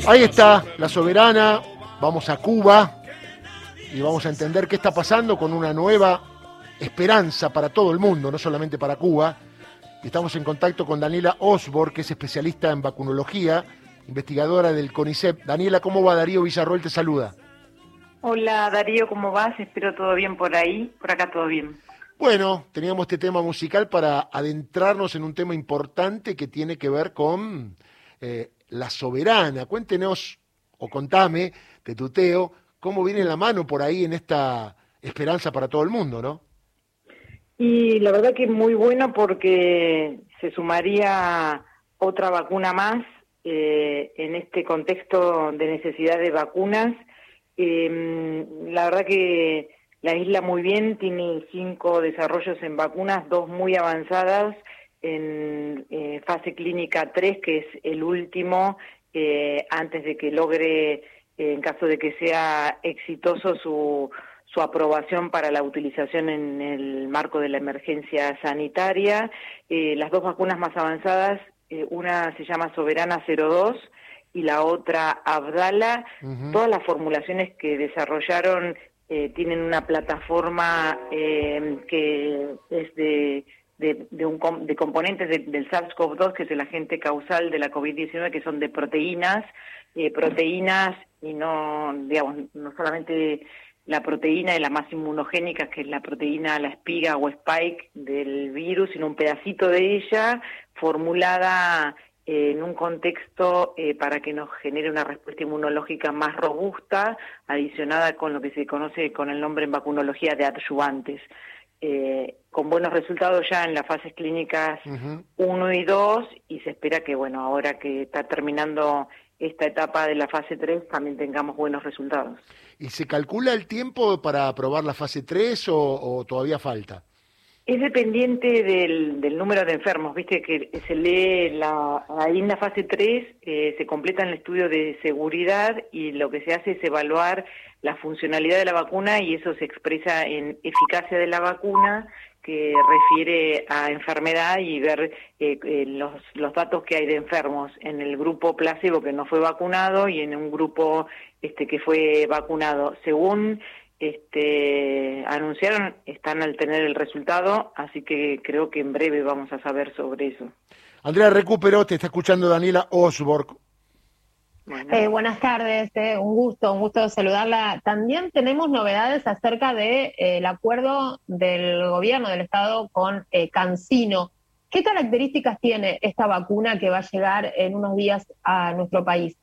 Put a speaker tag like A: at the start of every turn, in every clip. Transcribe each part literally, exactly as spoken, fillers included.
A: Ahí está, la soberana. Vamos a Cuba y vamos a entender qué está pasando con una nueva esperanza para todo el mundo, no solamente para Cuba. Estamos en contacto con Daniela Osborg, que es especialista en vacunología, investigadora del CONICET. Daniela, ¿cómo va? Darío Villarroel te saluda.
B: Hola Darío, ¿cómo vas? Espero todo bien por ahí, por acá todo bien.
A: Bueno, teníamos este tema musical para adentrarnos en un tema importante que tiene que ver con eh, la soberana. Cuéntenos, o contame, te tuteo, cómo viene la mano por ahí en esta esperanza para todo el mundo, ¿no?
B: Y la verdad que muy bueno porque se sumaría otra vacuna más eh, en este contexto de necesidad de vacunas. Eh, la verdad que la isla muy bien, tiene cinco desarrollos en vacunas, dos muy avanzadas en eh, fase clínica tres, que es el último, eh, antes de que logre, eh, en caso de que sea exitoso, su, su aprobación para la utilización en el marco de la emergencia sanitaria. Eh, las dos vacunas más avanzadas, eh, una se llama Soberana cero dos y la otra Abdala. Uh-huh. Todas las formulaciones que desarrollaron eh, tienen una plataforma eh, que es de, de, de, un, de componentes de, del SARS CoV dos, que es el agente causal de la COVID diecinueve, que son de proteínas, eh, proteínas y no, digamos, no solamente la proteína de la más inmunogénica, que es la proteína, la espiga o spike del virus, sino un pedacito de ella formulada en un contexto eh, para que nos genere una respuesta inmunológica más robusta, adicionada con lo que se conoce con el nombre en vacunología de adyuvantes, eh, con buenos resultados ya en las fases clínicas uh-huh. uno y dos, y se espera que, bueno, ahora que está terminando esta etapa de la fase tres, también tengamos buenos resultados.
A: ¿Y se calcula el tiempo para aprobar la fase tres o, o todavía falta?
B: Es dependiente del, del número de enfermos, viste que se lee la, ahí en la fase tres, eh, se completa el estudio de seguridad y lo que se hace es evaluar la funcionalidad de la vacuna y eso se expresa en eficacia de la vacuna, que refiere a enfermedad, y ver eh, eh, los, los datos que hay de enfermos en el grupo placebo que no fue vacunado y en un grupo este que fue vacunado. Según este anunciaron, están al tener el resultado, así que creo que en breve vamos a saber sobre eso.
A: Andrea, recupero, te está escuchando Daniela Osborg.
C: Bueno. Eh, buenas tardes, eh, un gusto, un gusto saludarla. También tenemos novedades acerca de eh, el acuerdo del gobierno del Estado con eh, CanSino. ¿Qué características tiene esta vacuna que va a llegar en unos días a nuestro país?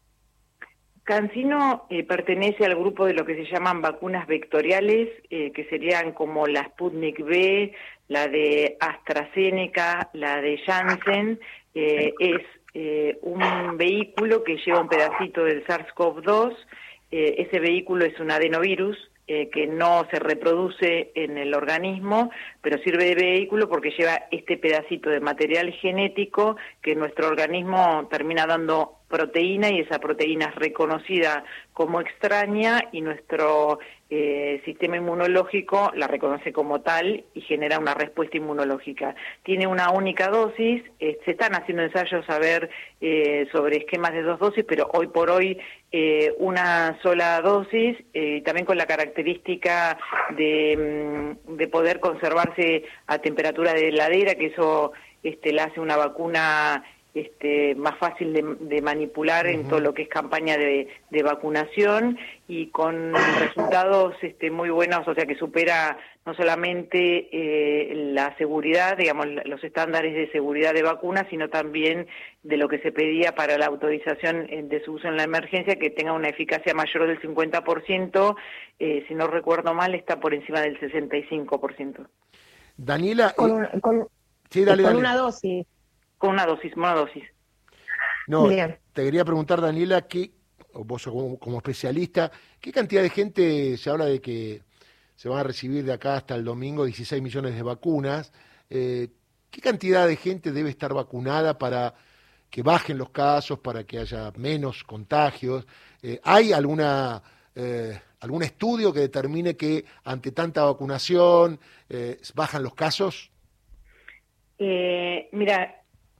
B: CanSino eh, pertenece al grupo de lo que se llaman vacunas vectoriales, eh, que serían como la Sputnik V, la de AstraZeneca, la de Janssen. Eh, es eh, un vehículo que lleva un pedacito del SARS CoV dos. Eh, ese vehículo es un adenovirus eh, que no se reproduce en el organismo, pero sirve de vehículo porque lleva este pedacito de material genético que nuestro organismo termina dando proteína, y esa proteína es reconocida como extraña y nuestro eh, sistema inmunológico la reconoce como tal y genera una respuesta inmunológica. Tiene una única dosis, eh, se están haciendo ensayos a ver eh, sobre esquemas de dos dosis, pero hoy por hoy eh, una sola dosis, eh, y también con la característica de, de poder conservarse a temperatura de heladera, que eso este, la hace una vacuna Este, más fácil de, de manipular uh-huh. en todo lo que es campaña de, de vacunación, y con resultados este, muy buenos, o sea que supera no solamente eh, la seguridad, digamos, los estándares de seguridad de vacunas, sino también de lo que se pedía para la autorización de su uso en la emergencia, que tenga una eficacia mayor del cincuenta por ciento, eh, si no recuerdo mal está por encima del sesenta y cinco por ciento.
A: Daniela,
C: con, un, con,
A: sí, dale,
C: con
A: dale.
C: una dosis.
B: Con una dosis, monodosis.
A: No, Bien. Te quería preguntar, Daniela, que vos como, como especialista, ¿qué cantidad de gente, se habla de que se van a recibir de acá hasta el domingo dieciséis millones de vacunas? Eh, ¿Qué cantidad de gente debe estar vacunada para que bajen los casos, para que haya menos contagios? Eh, ¿Hay alguna eh, algún estudio que determine que ante tanta vacunación eh, bajan los casos?
B: Eh, mira,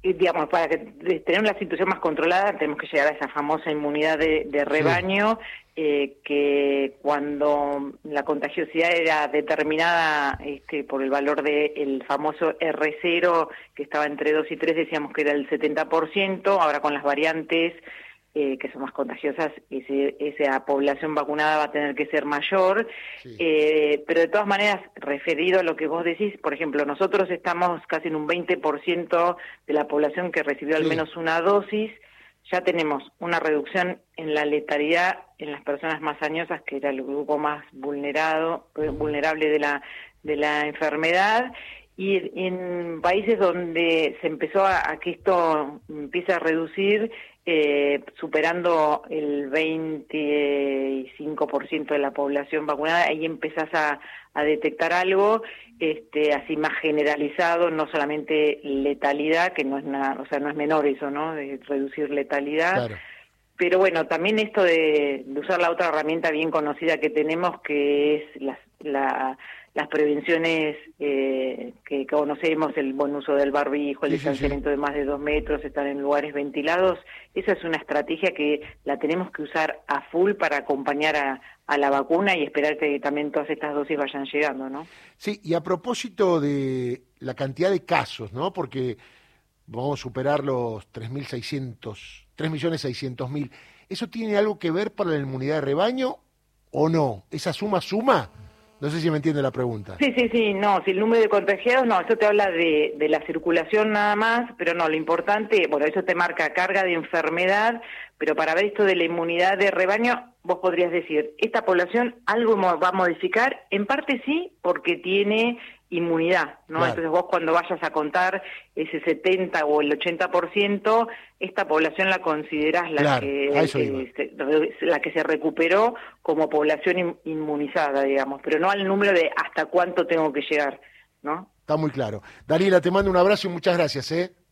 B: Y, digamos, para que, tener una situación más controlada tenemos que llegar a esa famosa inmunidad de, de rebaño, sí. eh, que cuando la contagiosidad era determinada este, por el valor del famoso erre cero, que estaba entre dos y tres, decíamos que era el setenta por ciento, ahora con las variantes eh, que son más contagiosas, ese, esa población vacunada va a tener que ser mayor, sí. eh, pero de todas maneras, referido a lo que vos decís, por ejemplo, nosotros estamos casi en un veinte por ciento de la población que recibió sí. al menos una dosis, ya tenemos una reducción en la letalidad en las personas más añosas, que era el grupo más vulnerado, vulnerable de la, de la enfermedad, y en países donde se empezó a, a que esto empiece a reducir, eh, superando el veinticinco por ciento de la población vacunada, ahí empezás a, a detectar algo este, así más generalizado, no solamente letalidad, que no es nada, o sea, no es menor eso, ¿no?, de reducir letalidad. Claro. Pero bueno, también esto de, de usar la otra herramienta bien conocida que tenemos, que es la, la las prevenciones eh, que conocemos, el buen uso del barbijo, el sí, distanciamiento sí, sí. de más de dos metros, estar en lugares ventilados, esa es una estrategia que la tenemos que usar a full para acompañar a, a la vacuna y esperar que también todas estas dosis vayan llegando, ¿no?
A: Sí, y a propósito de la cantidad de casos, ¿no?, porque vamos a superar los tres mil seiscientos, tres millones seiscientos mil, ¿eso tiene algo que ver para la inmunidad de rebaño o no? ¿Esa suma suma? No sé si me entiende la pregunta.
B: Sí, sí, sí, no, si el número de contagiados, no, eso te habla de, de la circulación nada más, pero no, lo importante, bueno, eso te marca carga de enfermedad, pero para ver esto de la inmunidad de rebaño, vos podrías decir, esta población algo va a modificar, en parte sí, porque tiene inmunidad, ¿no? Claro. Entonces vos cuando vayas a contar ese setenta o el ochenta por ciento, esta población la considerás la, claro, que, eh, se, la que se recuperó como población inmunizada, digamos, pero no al número de hasta cuánto tengo que llegar, ¿no?
A: Está muy claro. Daniela, te mando un abrazo y muchas gracias, ¿eh?